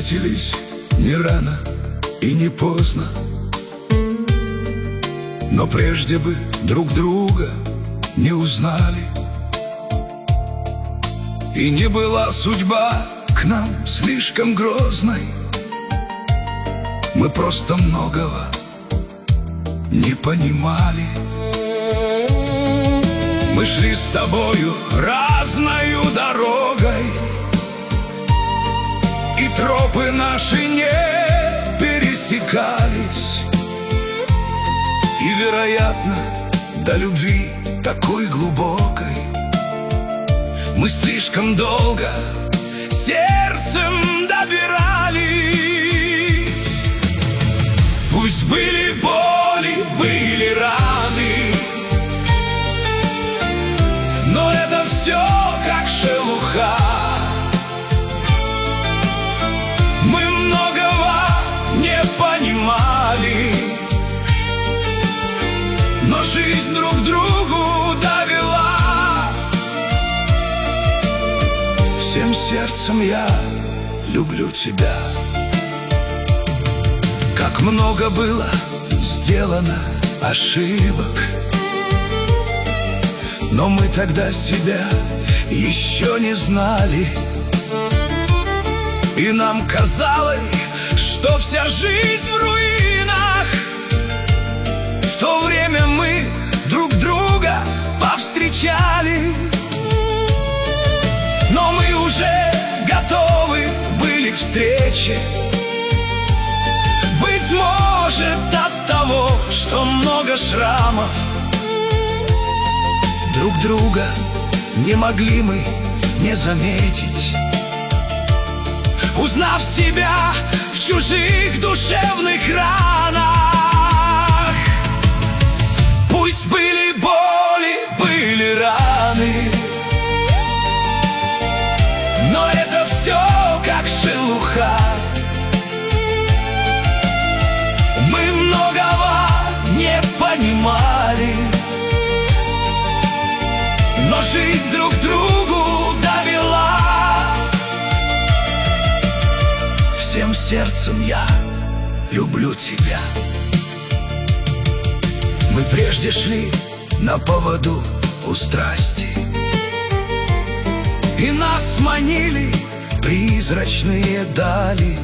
встретились не рано и не поздно, но прежде бы друг друга не узнали. И не была судьба к нам слишком грозной, мы просто многого не понимали. Мы шли с тобою разною дорогой, и тропы наши не пересекались. И, вероятно, до любви такой глубокой мы слишком долго сердцем добирались. Пусть были боли, были раны, но это все как шелуха. Мы многого не понимали, но жизнь друг другу довела. Всем сердцем я люблю тебя. Как много было сделано ошибок, но мы тогда себя еще не знали. И нам казалось, что вся жизнь в руинах. В то время мы друг друга повстречали, но мы уже готовы были к встрече. Быть может, от того, что много шрамов, друг друга не могли мы не заметить, узнав себя в чужих душевных ранах. Пусть были боли, были раны, но это все как шелуха. Мы многого не понимали, но жизнь друг другу довела. Всем сердцем я люблю тебя. Мы прежде шли на поводу у страсти, и нас манили призрачные дали.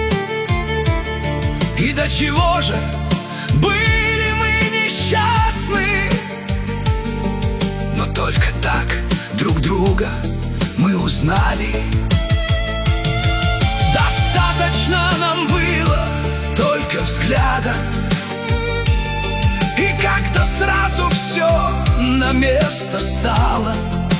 И до чего же были мы несчастны, но только так друг друга мы узнали. Достаточно нам было только взгляда, и как-то сразу все на место стало.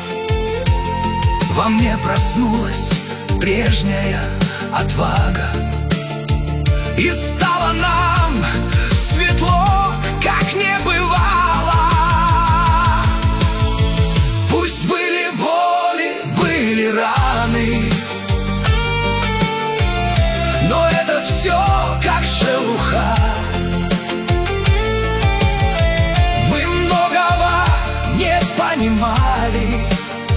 Во мне проснулась прежняя отвага, и стало нам светло, как не бывало. Пусть были боли, были раны, но это все как шелуха. Мы многого не понимали,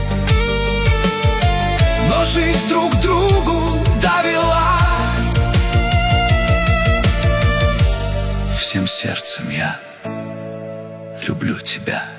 но жизнь друг другу довела. Всем сердцем я люблю тебя.